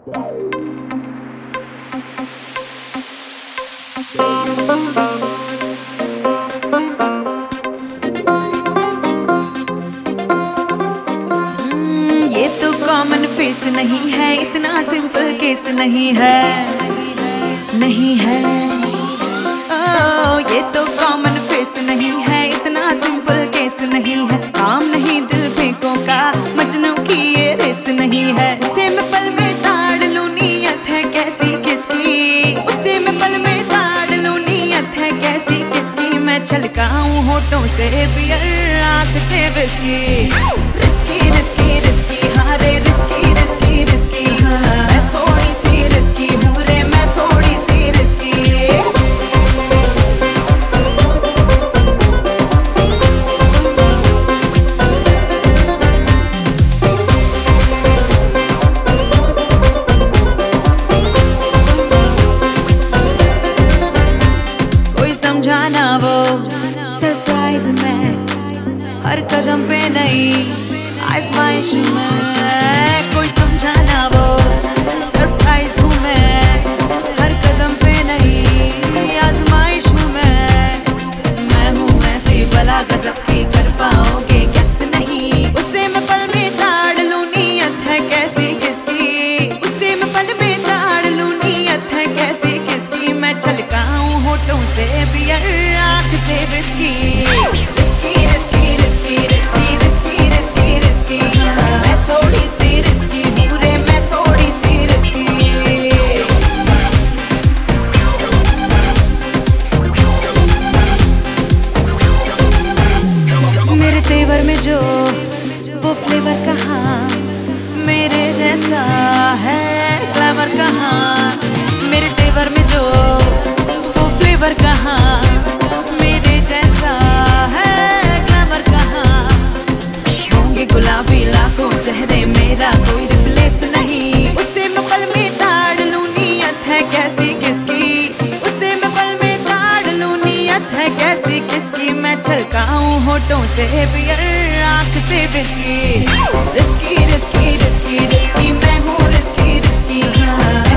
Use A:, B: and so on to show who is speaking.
A: ये तो common face नहीं है, इतना सिंपल केस नहीं है, नहीं है। ये तो कॉमन फेस नहीं है, इतना सिंपल केस नहीं है। काम नहीं दिल फेंकों का, मजनू की ये रेस नहीं है। उसे मैं पल में ताड़ लूं, नीयत है कैसी किसकी। उसे मैं पल में ताड़ लूं, नीयत है कैसी किसकी। मैं छलकाऊं होठों से बियर, आंख से विस्की। रिस्की रिस्की रिस्की, हाँ रे रिस्की रिस्की रिस्की। मैं थोड़ी सी रिस्की हूँ रे, मैं थोड़ी सी रिस्की। कोई समझाना वो सरप्राइज में, हर कदम पे नई आजमाइश में। कोई समझाना वो सरप्राइज हूँ मैं, हर कदम पे नई आजमाइश हूँ मैं हूँ ऐसी भला गजब की, कर पाओगे किस नहीं। उसे मैं पल में ताड़ लूं, नीयत है कैसी किसकी। उसे मैं पल में ताड़ लूं, नीयत है कैसी किसकी। मैं छलकाऊं होठों से बियर, आंख से whisky. Risky risky risky risky risky risky risky. मैं थोड़ी सी रिस्की हूँ रे, मैं थोड़ी सी रिस्की। मेरे तेवर में जो वो फ्लेवर कहाँ, मेरे जैसा है ग्लैमर कहाँ। मेरे तेवर में जो वो फ्लेवर कहाँ, मेरे जैसा है ग्लैमर कहाँ। होंगे गुलाबी लाखों चेहरे, मेरा कोई रिप्लेस नहीं। उसे मैं पल में ताड़ लूं, नीयत है कैसी किसकी। उसे मैं पल में ताड़ लूं, नीयत है कैसी किसकी। मैं छलकाऊं होठों से बियर, आंख से whisky. Risky risky risky risky, मैं हूँ रिस्की रिस्की।